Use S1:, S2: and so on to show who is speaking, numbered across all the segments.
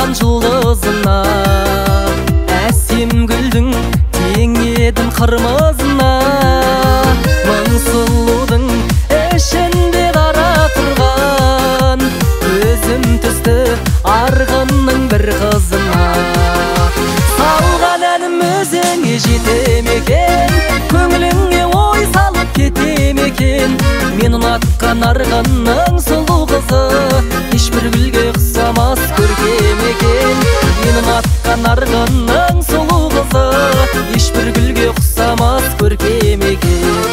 S1: жарқыраған жұлдызына, әсем гүлдің тең едің қырмызына. Мың сұлудың ішінде қара тұрған, өзім түсті арғынның бір қызына. Салған әнім өзіңе жете ме екен, көңіліңе ой салып кете ме екен. Мен ұнатқан арғынның сұлу қызы, ешбір гүлге ұқсамас көркем екен. Мен ұнатқан арғынның сұлу қызы, ешбір гүлге ұқсамас көркем екен.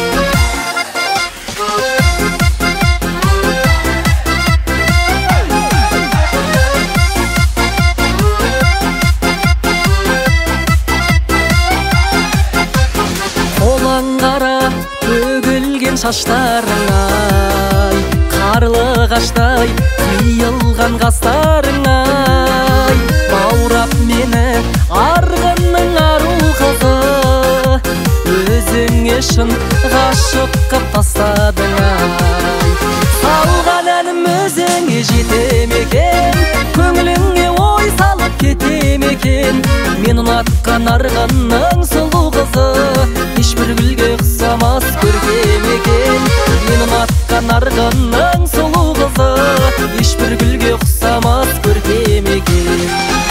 S1: Қолаң қара төгілген шаштарыңай, қарлығаштай қиылған қастарыңай. Баурап мені арғынның ару қызы, өзіңе шын ғашық қып тастадың-ай. Салған әнім өзіңе жете ме екен, көңіліңе ой салып кете ме екен. Мен ұнатқан арғынның сұлу қызы, ешбір гүлге ұқсамас көркем екен. Мен ұнатқан арғынның сұлу қызы, ешбір гүлге ұқсамас көркем екен.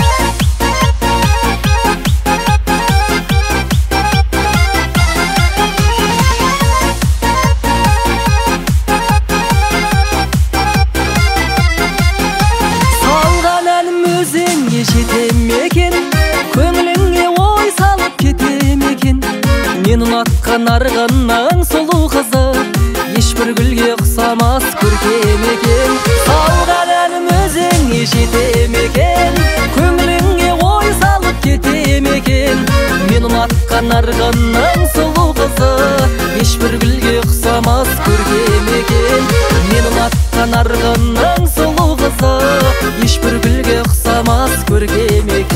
S1: Салған әнім өзіңе жете ме екен, көңіліңе ой салып кете ме екен. Мен ұнатқан арғынның сұлу қызы, ешбір гүлге ұқсамас көркем екен. Салған әнім өзіңе жете ме екен, көңіліңе ой салып кете ме екен. Мен ұнатқан арғынның сұлу қызы, ешбір гүлге ұқсамас көркем екен. Мен ұнатқан арғынның сұлу қызы, ешбір гүлге ұқсамас көркем екен.